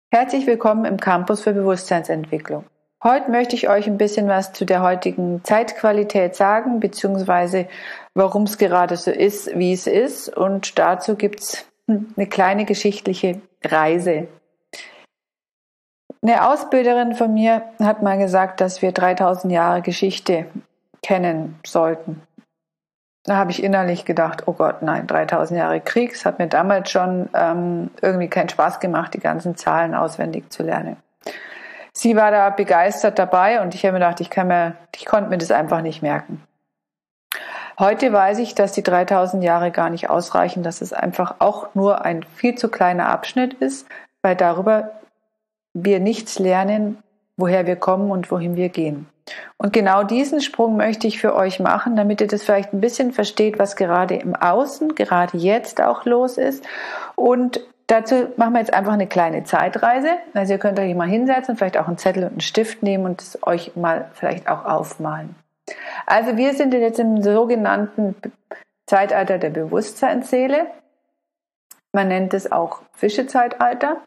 Herzlich willkommen im Campus für Bewusstseinsentwicklung. Heute möchte ich euch ein bisschen was zu der heutigen Zeitqualität sagen, beziehungsweise warum es gerade so ist, wie es ist. Und dazu gibt es eine kleine geschichtliche Reise. Eine Ausbilderin von mir hat mal gesagt, dass wir 3000 Jahre Geschichte kennen sollten. Da habe ich innerlich gedacht, oh Gott, nein, 3000 Jahre Krieg. Es hat mir damals schon irgendwie keinen Spaß gemacht, die ganzen Zahlen auswendig zu lernen. Sie war da begeistert dabei und ich habe mir gedacht, ich konnte mir das einfach nicht merken. Heute weiß ich, dass die 3000 Jahre gar nicht ausreichen, dass es einfach auch nur ein viel zu kleiner Abschnitt ist, weil darüber wir nichts lernen, woher wir kommen und wohin wir gehen. Und genau diesen Sprung möchte ich für euch machen, damit ihr das vielleicht ein bisschen versteht, was gerade im Außen, gerade jetzt auch los ist. Und dazu machen wir jetzt einfach eine kleine Zeitreise. Also ihr könnt euch mal hinsetzen, vielleicht auch einen Zettel und einen Stift nehmen und es euch mal vielleicht auch aufmalen. Also wir sind jetzt im sogenannten Zeitalter der Bewusstseinsseele. Man nennt es auch Fischezeitalter.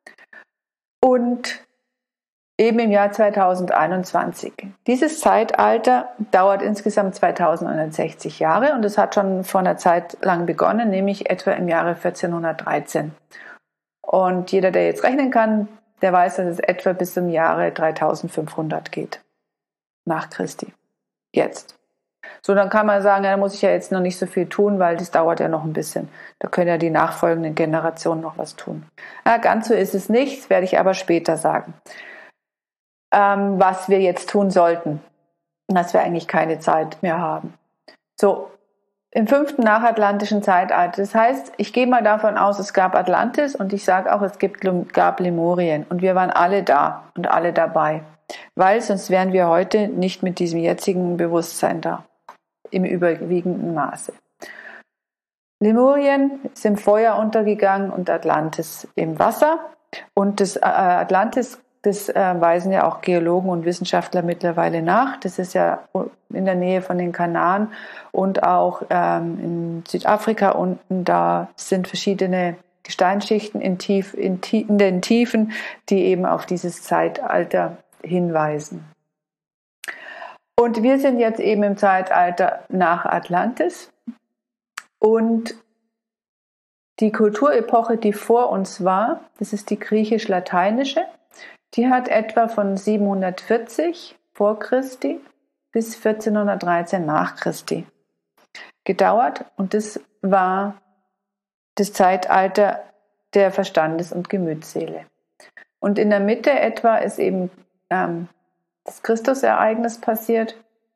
Und eben im Jahr 2021. Dieses Zeitalter dauert insgesamt 2160 Jahre und es hat schon vor einer Zeit lang begonnen, nämlich etwa im Jahre 1413. Und jeder, der jetzt rechnen kann, der weiß, dass es etwa bis zum Jahre 3500 geht. Nach Christi. Jetzt. So, dann kann man sagen, ja, da muss ich ja jetzt noch nicht so viel tun, weil das dauert ja noch ein bisschen. Da können ja die nachfolgenden Generationen noch was tun. Ja, ganz so ist es nicht, das werde ich aber später sagen. Was wir jetzt tun sollten, dass wir eigentlich keine Zeit mehr haben. So, im 5. nachatlantischen Zeitalter. Das heißt, ich gehe mal davon aus, es gab Atlantis und ich sage auch, es gab Lemurien und wir waren alle da und alle dabei, weil sonst wären wir heute nicht mit diesem jetzigen Bewusstsein da, im überwiegenden Maße. Lemurien ist im Feuer untergegangen und Atlantis im Wasser und das Atlantis, das weisen ja auch Geologen und Wissenschaftler mittlerweile nach. Das ist ja in der Nähe von den Kanaren und auch in Südafrika unten. Da sind verschiedene Gesteinsschichten in den Tiefen, die eben auf dieses Zeitalter hinweisen. Und wir sind jetzt eben im Zeitalter nach Atlantis. Und die Kulturepoche, die vor uns war, das ist die griechisch-lateinische. Die hat etwa von 740 vor Christi bis 1413 nach Christi gedauert und das war das Zeitalter der Verstandes- und Gemütsseele. Und in der Mitte etwa ist eben das Christusereignis passiert,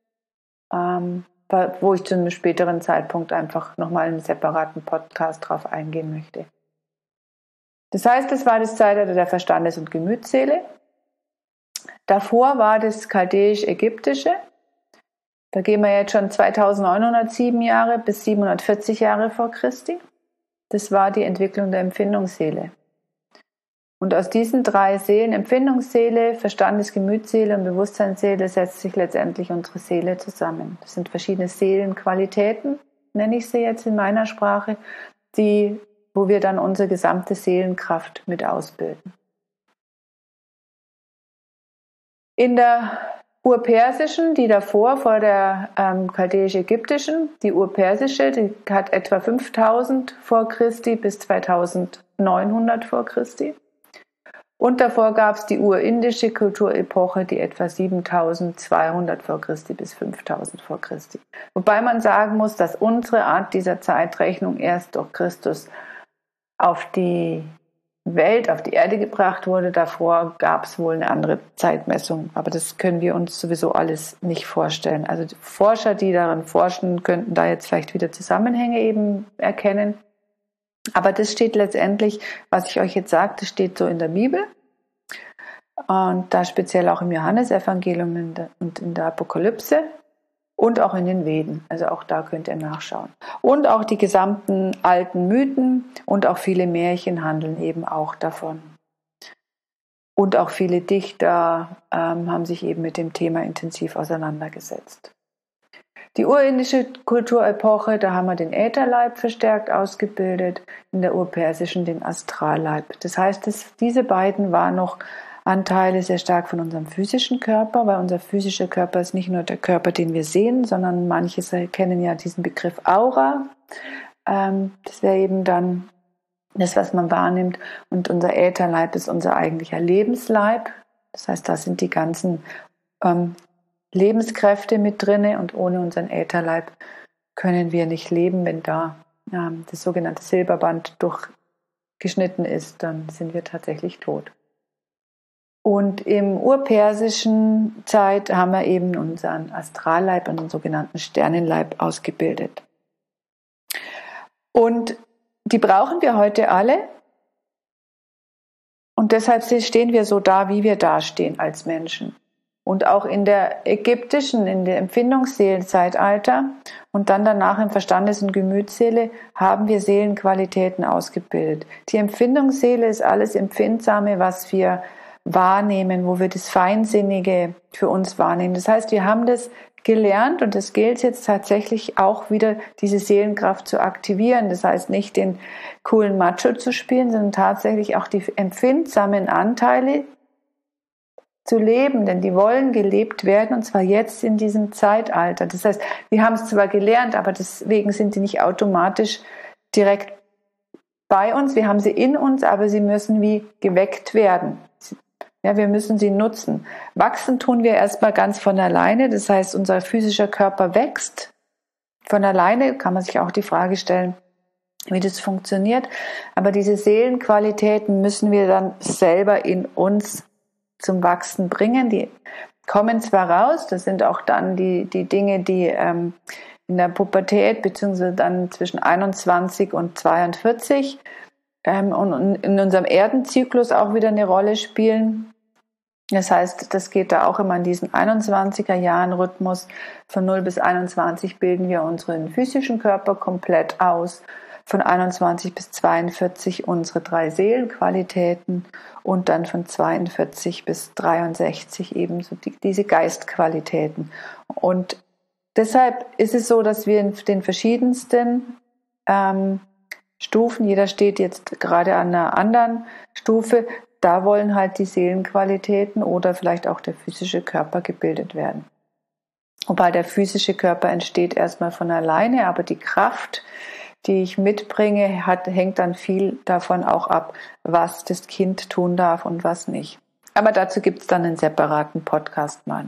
wo ich zu einem späteren Zeitpunkt einfach nochmal einen separaten Podcast drauf eingehen möchte. Das heißt, es war das Zeitalter der Verstandes- und Gemütsseele. Davor war das chaldäisch-ägyptische. Da gehen wir jetzt schon 2907 Jahre bis 740 Jahre vor Christi. Das war die Entwicklung der Empfindungsseele. Und aus diesen 3 Seelen, Empfindungsseele, Verstandes-, Gemütsseele und Bewusstseinsseele, setzt sich letztendlich unsere Seele zusammen. Das sind verschiedene Seelenqualitäten, nenne ich sie jetzt in meiner Sprache, wo wir dann unsere gesamte Seelenkraft mit ausbilden. In der urpersischen, die davor, vor der chaldäisch-ägyptischen, die urpersische, die hat etwa 5000 vor Christi bis 2900 vor Christi. Und davor gab es die urindische Kulturepoche, die etwa 7200 vor Christi bis 5000 vor Christi. Wobei man sagen muss, dass unsere Art dieser Zeitrechnung erst durch Christus auf die Welt, auf die Erde gebracht wurde. Davor gab es wohl eine andere Zeitmessung, aber das können wir uns sowieso alles nicht vorstellen. Also die Forscher, die daran forschen, könnten da jetzt vielleicht wieder Zusammenhänge eben erkennen. Aber das steht letztendlich, was ich euch jetzt sage, das steht so in der Bibel und da speziell auch im Johannesevangelium und in der Apokalypse. Und auch in den Veden, also auch da könnt ihr nachschauen. Und auch die gesamten alten Mythen und auch viele Märchen handeln eben auch davon. Und auch viele Dichter haben sich eben mit dem Thema intensiv auseinandergesetzt. Die urindische Kulturepoche, da haben wir den Ätherleib verstärkt ausgebildet, in der urpersischen den Astralleib. Das heißt, diese beiden waren noch Anteile sehr stark von unserem physischen Körper, weil unser physischer Körper ist nicht nur der Körper, den wir sehen, sondern manche kennen ja diesen Begriff Aura. Das wäre eben dann das, was man wahrnimmt. Und unser Ätherleib ist unser eigentlicher Lebensleib. Das heißt, da sind die ganzen Lebenskräfte mit drinne, und ohne unseren Ätherleib können wir nicht leben. Wenn da das sogenannte Silberband durchgeschnitten ist, dann sind wir tatsächlich tot. Und im urpersischen Zeit haben wir eben unseren Astralleib und den sogenannten Sternenleib ausgebildet. Und die brauchen wir heute alle. Und deshalb stehen wir so da, wie wir dastehen als Menschen. Und auch in der ägyptischen, in der Empfindungsseelenzeitalter und dann danach im Verstandes- und Gemütsseele haben wir Seelenqualitäten ausgebildet. Die Empfindungsseele ist alles Empfindsame, was wir wahrnehmen, wo wir das Feinsinnige für uns wahrnehmen. Das heißt, wir haben das gelernt, und es gilt jetzt tatsächlich auch wieder, diese Seelenkraft zu aktivieren. Das heißt, nicht den coolen Macho zu spielen, sondern tatsächlich auch die empfindsamen Anteile zu leben, denn die wollen gelebt werden, und zwar jetzt in diesem Zeitalter. Das heißt, wir haben es zwar gelernt, aber deswegen sind die nicht automatisch direkt bei uns. Wir haben sie in uns, aber sie müssen wie geweckt werden. Ja, wir müssen sie nutzen. Wachsen tun wir erstmal ganz von alleine. Das heißt, unser physischer Körper wächst von alleine. Kann man sich auch die Frage stellen, wie das funktioniert. Aber diese Seelenqualitäten müssen wir dann selber in uns zum Wachsen bringen. Die kommen zwar raus, das sind auch dann die Dinge, die in der Pubertät beziehungsweise dann zwischen 21 und 42 und in unserem Erdenzyklus auch wieder eine Rolle spielen. Das heißt, das geht da auch immer in diesen 21er-Jahren-Rhythmus. Von 0 bis 21 bilden wir unseren physischen Körper komplett aus. Von 21 bis 42 unsere 3 Seelenqualitäten und dann von 42 bis 63 ebenso diese Geistqualitäten. Und deshalb ist es so, dass wir in den verschiedensten Stufen, jeder steht jetzt gerade an einer anderen Stufe, da wollen halt die Seelenqualitäten oder vielleicht auch der physische Körper gebildet werden. Wobei der physische Körper entsteht erstmal von alleine, aber die Kraft, die ich mitbringe, hängt dann viel davon auch ab, was das Kind tun darf und was nicht. Aber dazu gibt es dann einen separaten Podcast mal.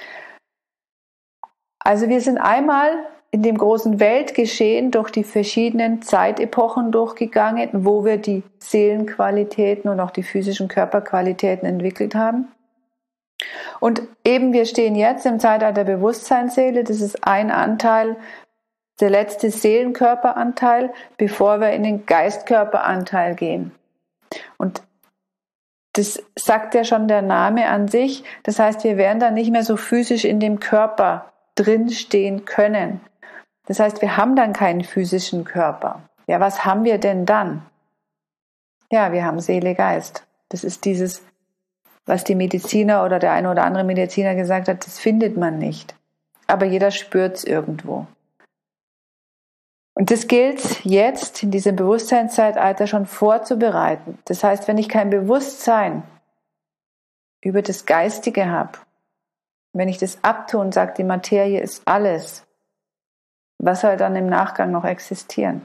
Also wir sind einmal in dem großen Weltgeschehen durch die verschiedenen Zeitepochen durchgegangen, wo wir die Seelenqualitäten und auch die physischen Körperqualitäten entwickelt haben. Und eben wir stehen jetzt im Zeitalter der Bewusstseinsseele, das ist ein Anteil, der letzte Seelenkörperanteil, bevor wir in den Geistkörperanteil gehen. Und das sagt ja schon der Name an sich, das heißt, wir werden dann nicht mehr so physisch in dem Körper drinstehen können. Das heißt, wir haben dann keinen physischen Körper. Ja, was haben wir denn dann? Ja, wir haben Seele, Geist. Das ist dieses, was die Mediziner oder der eine oder andere Mediziner gesagt hat, das findet man nicht. Aber jeder spürt es irgendwo. Und das gilt jetzt in diesem Bewusstseinszeitalter schon vorzubereiten. Das heißt, wenn ich kein Bewusstsein über das Geistige habe, wenn ich das abtue und sage, die Materie ist alles, was soll dann im Nachgang noch existieren?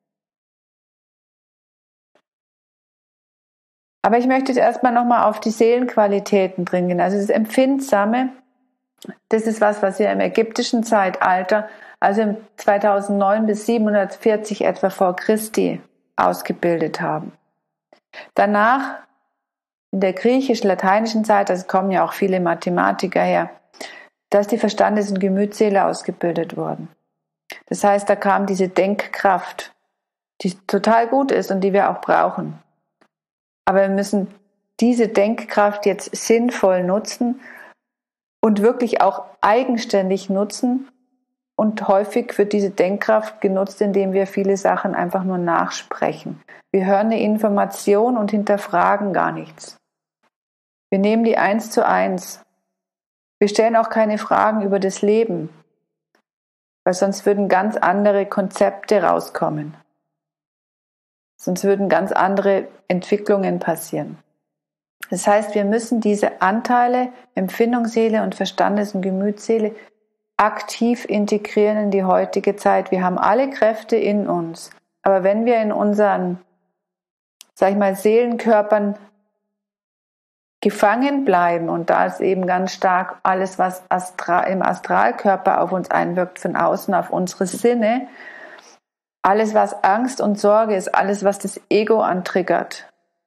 Aber ich möchte jetzt erstmal nochmal auf die Seelenqualitäten drin gehen. Also das Empfindsame, das ist was wir im ägyptischen Zeitalter, also im 2009 bis 740 etwa vor Christi, ausgebildet haben. Danach, in der griechisch-lateinischen Zeit, das kommen ja auch viele Mathematiker her, da ist die Verstandes- und Gemütsseele ausgebildet worden. Das heißt, da kam diese Denkkraft, die total gut ist und die wir auch brauchen. Aber wir müssen diese Denkkraft jetzt sinnvoll nutzen und wirklich auch eigenständig nutzen. Und häufig wird diese Denkkraft genutzt, indem wir viele Sachen einfach nur nachsprechen. Wir hören eine Information und hinterfragen gar nichts. Wir nehmen die 1:1. Wir stellen auch keine Fragen über das Leben. Weil sonst würden ganz andere Konzepte rauskommen. Sonst würden ganz andere Entwicklungen passieren. Das heißt, wir müssen diese Anteile, Empfindungsseele und Verstandes- und Gemütsseele aktiv integrieren in die heutige Zeit. Wir haben alle Kräfte in uns. Aber wenn wir in unseren, Seelenkörpern gefangen bleiben, und da ist eben ganz stark alles, was im Astralkörper auf uns einwirkt, von außen auf unsere Sinne, alles, was Angst und Sorge ist, alles, was das Ego antriggert,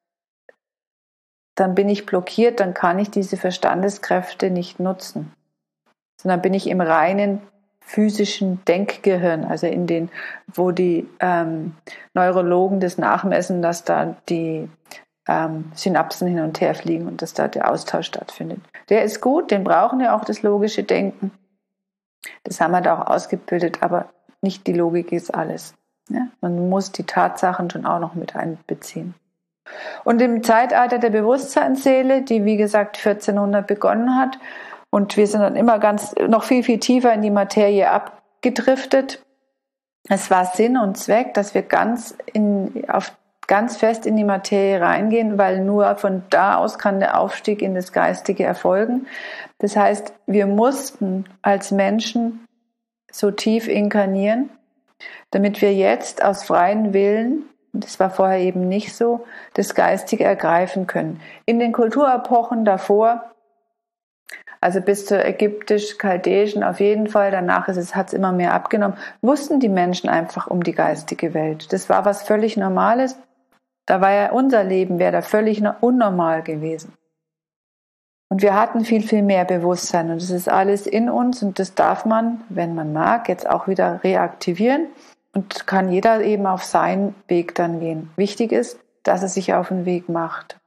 dann bin ich blockiert, dann kann ich diese Verstandeskräfte nicht nutzen. Sondern bin ich im reinen physischen Denkgehirn, also in den, wo die Neurologen das nachmessen, dass da die Synapsen hin und her fliegen und dass da der Austausch stattfindet. Der ist gut, den brauchen wir auch, das logische Denken. Das haben wir da auch ausgebildet, aber nicht die Logik ist alles. Ja? Man muss die Tatsachen schon auch noch mit einbeziehen. Und im Zeitalter der Bewusstseinsseele, die wie gesagt 1400 begonnen hat, und wir sind dann immer noch viel, viel tiefer in die Materie abgedriftet. Es war Sinn und Zweck, dass wir ganz fest in die Materie reingehen, weil nur von da aus kann der Aufstieg in das Geistige erfolgen. Das heißt, wir mussten als Menschen so tief inkarnieren, damit wir jetzt aus freiem Willen, und das war vorher eben nicht so, das Geistige ergreifen können. In den Kulturepochen davor, also bis zur ägyptisch-chaldäischen auf jeden Fall, danach hat es immer mehr abgenommen, wussten die Menschen einfach um die geistige Welt. Das war was völlig Normales. Da war ja unser Leben, wäre da völlig unnormal gewesen. Und wir hatten viel, viel mehr Bewusstsein und das ist alles in uns und das darf man, wenn man mag, jetzt auch wieder reaktivieren und kann jeder eben auf seinen Weg dann gehen. Wichtig ist, dass er sich auf den Weg macht.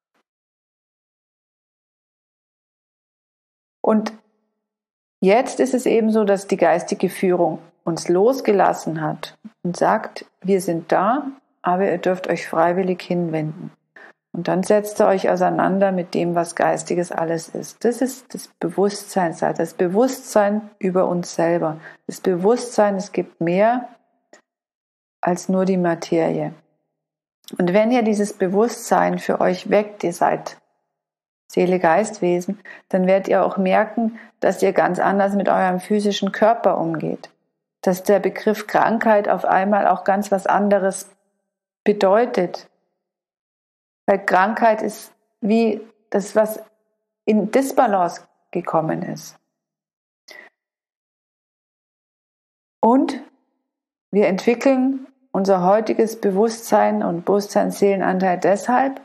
Und jetzt ist es eben so, dass die geistige Führung uns losgelassen hat und sagt, wir sind da, aber ihr dürft euch freiwillig hinwenden. Und dann setzt ihr euch auseinander mit dem, was Geistiges alles ist. Das ist das Bewusstsein, das Bewusstsein über uns selber. Das Bewusstsein, es gibt mehr als nur die Materie. Und wenn ihr dieses Bewusstsein für euch weckt, ihr seid Seele, Geistwesen, dann werdet ihr auch merken, dass ihr ganz anders mit eurem physischen Körper umgeht. Dass der Begriff Krankheit auf einmal auch ganz was anderes bedeutet. Weil Krankheit ist wie das, was in Disbalance gekommen ist. Und wir entwickeln unser heutiges Bewusstsein und Bewusstseinsseelenanteil deshalb,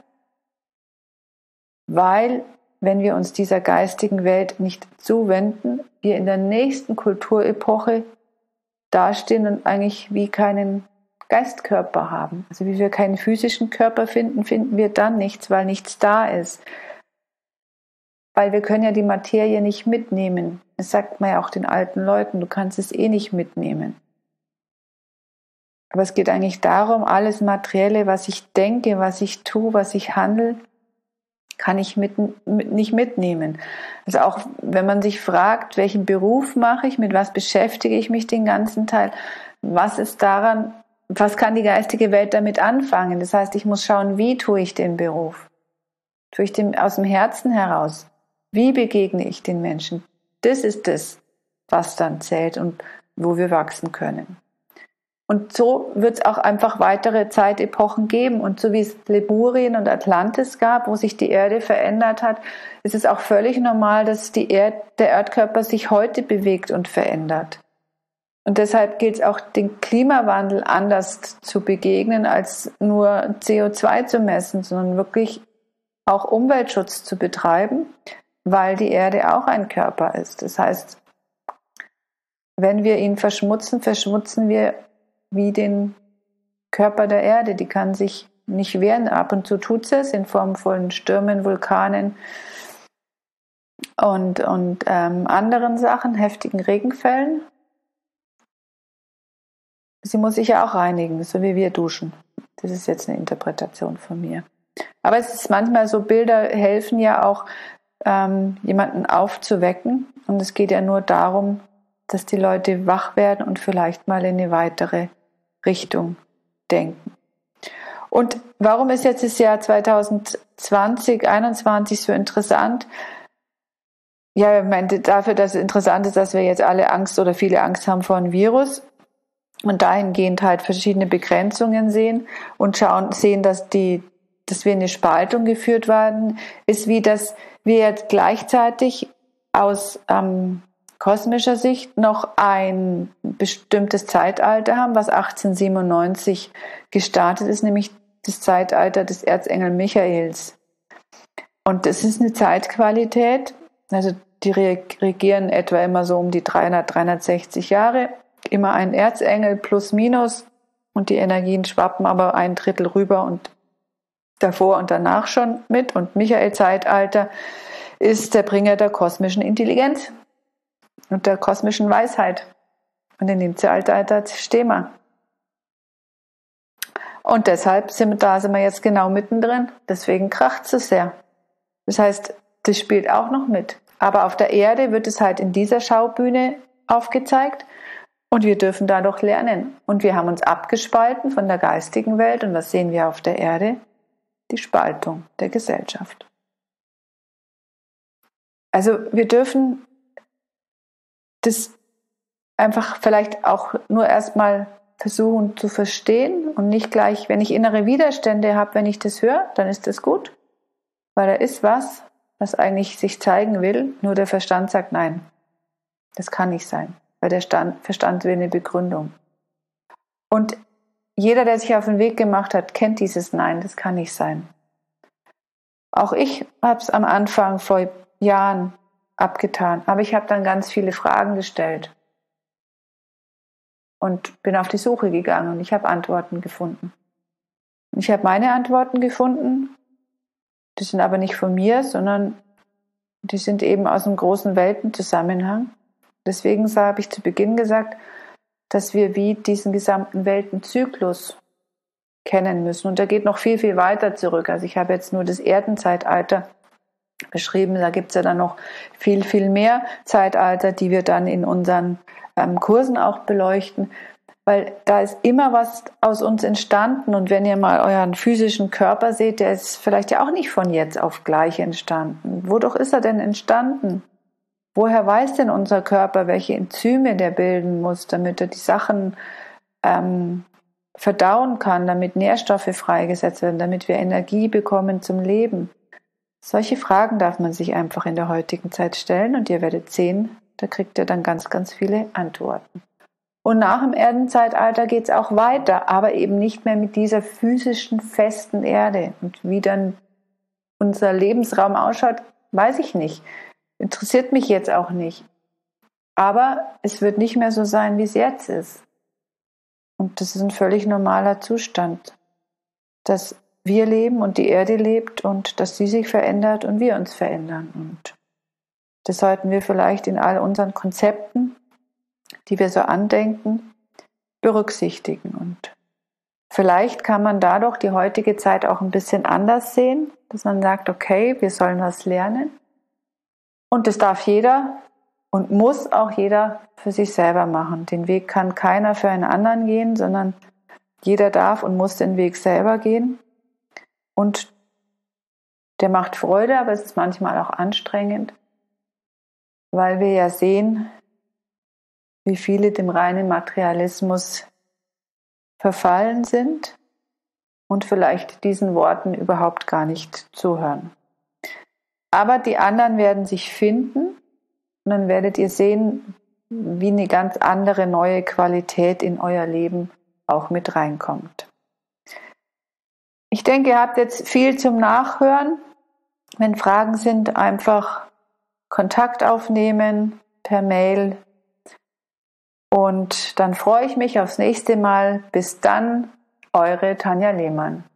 weil, wenn wir uns dieser geistigen Welt nicht zuwenden, wir in der nächsten Kulturepoche dastehen und eigentlich wie keinen Geistkörper haben. Also wie wir keinen physischen Körper finden, finden wir dann nichts, weil nichts da ist. Weil wir können ja die Materie nicht mitnehmen. Das sagt man ja auch den alten Leuten, du kannst es eh nicht mitnehmen. Aber es geht eigentlich darum, alles Materielle, was ich denke, was ich tue, was ich handle, kann ich nicht mitnehmen. Also auch wenn man sich fragt, welchen Beruf mache ich, mit was beschäftige ich mich den ganzen Tag, was ist daran, was kann die geistige Welt damit anfangen? Das heißt, ich muss schauen, wie tue ich den Beruf? Tue ich den aus dem Herzen heraus? Wie begegne ich den Menschen? Das ist das, was dann zählt und wo wir wachsen können. Und so wird es auch einfach weitere Zeitepochen geben. Und so wie es Leburien und Atlantis gab, wo sich die Erde verändert hat, ist es auch völlig normal, dass der Erdkörper sich heute bewegt und verändert. Und deshalb gilt es auch, den Klimawandel anders zu begegnen, als nur CO2 zu messen, sondern wirklich auch Umweltschutz zu betreiben, weil die Erde auch ein Körper ist. Das heißt, wenn wir ihn verschmutzen, verschmutzen wir wie den Körper der Erde. Die kann sich nicht wehren. Ab und zu tut sie es in Form von Stürmen, Vulkanen und anderen Sachen, heftigen Regenfällen. Sie muss sich ja auch reinigen, so wie wir duschen. Das ist jetzt eine Interpretation von mir. Aber es ist manchmal so, Bilder helfen ja auch, jemanden aufzuwecken. Und es geht ja nur darum, dass die Leute wach werden und vielleicht mal in eine weitere Richtung denken. Und warum ist jetzt das Jahr 2020 so interessant? Ja, ich meine, dafür, dass es interessant ist, dass wir jetzt alle Angst oder viele Angst haben vor einem Virus und dahingehend halt verschiedene Begrenzungen sehen und sehen, dass wir eine Spaltung geführt werden, ist wie, dass wir jetzt gleichzeitig aus kosmischer Sicht noch ein bestimmtes Zeitalter haben, was 1897 gestartet ist, nämlich das Zeitalter des Erzengel Michaels. Und das ist eine Zeitqualität, also die regieren etwa immer so um die 360 Jahre, immer ein Erzengel plus minus und die Energien schwappen aber 1/3 rüber und davor und danach schon mit. Und Michael-Zeitalter ist der Bringer der kosmischen Intelligenz und der kosmischen Weisheit. Und in dem Zeitalter stehen wir. Und deshalb sind wir jetzt genau mittendrin. Deswegen kracht es so sehr. Das heißt, das spielt auch noch mit. Aber auf der Erde wird es halt in dieser Schaubühne aufgezeigt und wir dürfen dadurch lernen. Und wir haben uns abgespalten von der geistigen Welt. Und was sehen wir auf der Erde? Die Spaltung der Gesellschaft. Also wir dürfen das einfach vielleicht auch nur erstmal versuchen zu verstehen und nicht gleich, wenn ich innere Widerstände habe, wenn ich das höre, dann ist das gut, weil da ist was eigentlich sich zeigen will, nur der Verstand sagt nein, das kann nicht sein, weil der Verstand will eine Begründung. Und jeder, der sich auf den Weg gemacht hat, kennt dieses Nein, das kann nicht sein. Auch ich habe es am Anfang vor Jahren abgetan, aber ich habe dann ganz viele Fragen gestellt und bin auf die Suche gegangen und ich habe Antworten gefunden. Und ich habe meine Antworten gefunden, die sind aber nicht von mir, sondern die sind eben aus einem großen Weltenzusammenhang. Deswegen habe ich zu Beginn gesagt, dass wir wie diesen gesamten Weltenzyklus kennen müssen. Und der geht noch viel, viel weiter zurück. Also ich habe jetzt nur das Erdenzeitalter beschrieben. Da gibt es ja dann noch viel, viel mehr Zeitalter, die wir dann in unseren Kursen auch beleuchten. Weil da ist immer was aus uns entstanden. Und wenn ihr mal euren physischen Körper seht, der ist vielleicht ja auch nicht von jetzt auf gleich entstanden. Wodurch ist er denn entstanden? Woher weiß denn unser Körper, welche Enzyme der bilden muss, damit er die Sachen verdauen kann, damit Nährstoffe freigesetzt werden, damit wir Energie bekommen zum Leben? Solche Fragen darf man sich einfach in der heutigen Zeit stellen und ihr werdet sehen, da kriegt ihr dann ganz, ganz viele Antworten. Und nach dem Erdenzeitalter geht es auch weiter, aber eben nicht mehr mit dieser physischen, festen Erde. Und wie dann unser Lebensraum ausschaut, weiß ich nicht. Interessiert mich jetzt auch nicht. Aber es wird nicht mehr so sein, wie es jetzt ist. Und das ist ein völlig normaler Zustand, dass wir leben und die Erde lebt und dass sie sich verändert und wir uns verändern. Und das sollten wir vielleicht in all unseren Konzepten, die wir so andenken, berücksichtigen. Und vielleicht kann man dadurch die heutige Zeit auch ein bisschen anders sehen, dass man sagt, okay, wir sollen was lernen. Und das darf jeder und muss auch jeder für sich selber machen. Den Weg kann keiner für einen anderen gehen, sondern jeder darf und muss den Weg selber gehen. Und der macht Freude, aber es ist manchmal auch anstrengend, weil wir ja sehen, wie viele dem reinen Materialismus verfallen sind und vielleicht diesen Worten überhaupt gar nicht zuhören. Aber die anderen werden sich finden und dann werdet ihr sehen, wie eine ganz andere neue Qualität in euer Leben auch mit reinkommt. Ich denke, ihr habt jetzt viel zum Nachhören. Wenn Fragen sind, einfach Kontakt aufnehmen per Mail. Und dann freue ich mich aufs nächste Mal. Bis dann, eure Tanja Lehmann.